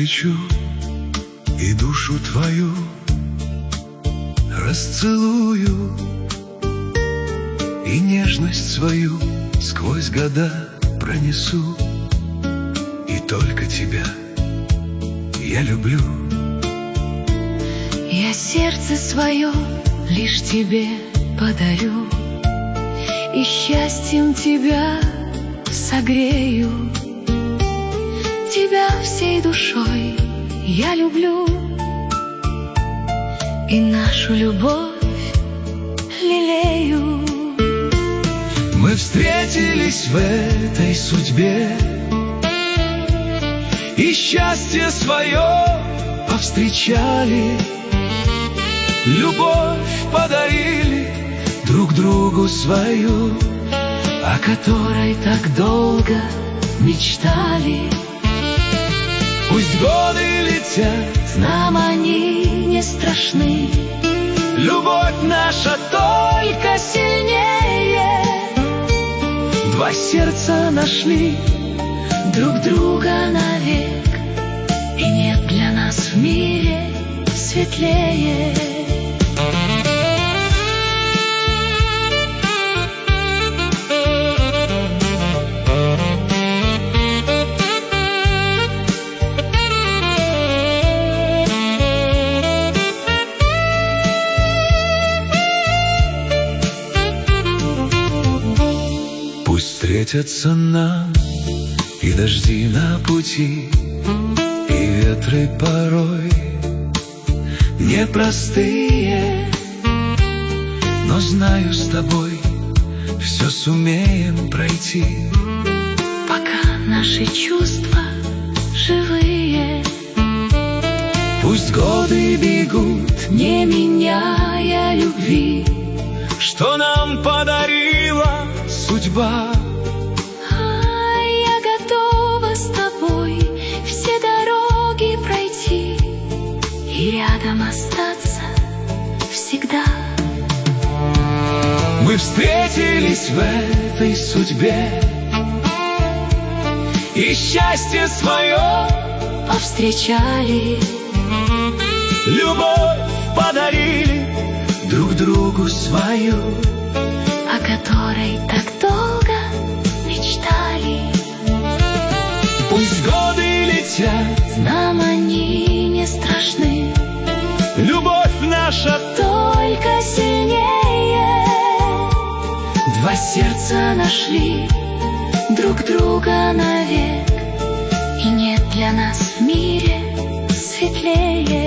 полечу и душу твою расцелую, и нежность свою сквозь года пронесу, и только тебя я люблю. Я сердце свое лишь тебе подарю, и счастьем тебя согрею. Тебя всей душой я люблю, и нашу любовь лелею. Мы встретились в этой судьбе, и счастье свое повстречали, любовь подарили друг другу свою, о которой так долго мечтали. Пусть годы летят, нам они не страшны, любовь наша только сильнее. Два сердца нашли друг друга навек, и нет для нас в мире светлее. Пусть встретятся нам и дожди на пути, и ветры порой непростые, но знаю, с тобой все сумеем пройти, пока наши чувства живые. Пусть годы бегут, не меняя любви, что нам подарила судьба. Я готова с тобой все дороги пройти и рядом остаться всегда. Мы встретились в этой судьбе, и счастье свое повстречали, любовь подарили друг другу свою, о которой так долго мечтали. Пусть годы летят, нам они не страшны, любовь наша только сильнее. Два Сердца нашли друг друга навек, и нет для нас в мире светлее.